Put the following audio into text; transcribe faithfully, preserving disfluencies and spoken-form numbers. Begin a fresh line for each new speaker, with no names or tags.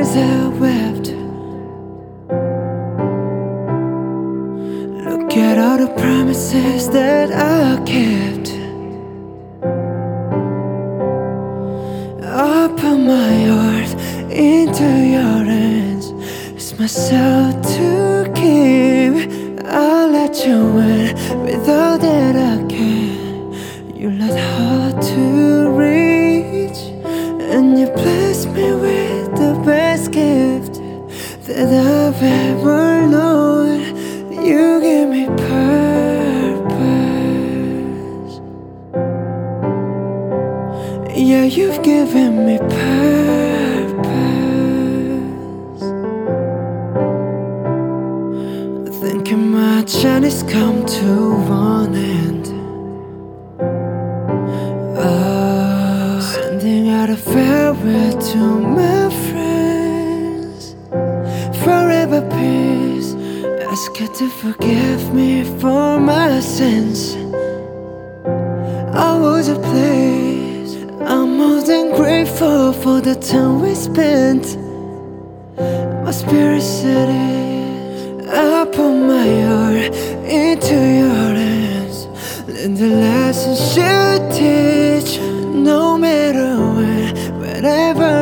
tears I wept. Look at all the promises that I kept. I put my heart into your hands. It's myself to keep. I let you in with all that I can. You let hard to reach, and you bless me with the best gift that I've ever known. You give me purpose. Yeah, you've given me purpose. Thinking my journey's come to one end. Oh, sending out a farewell to my friends. Forever peace. Ask her to forgive me for my sins. I was a place. I'm more than grateful for the time we spent. My spirit said it. I put my heart into your hands. Learn the lessons you teach. No matter when, wherever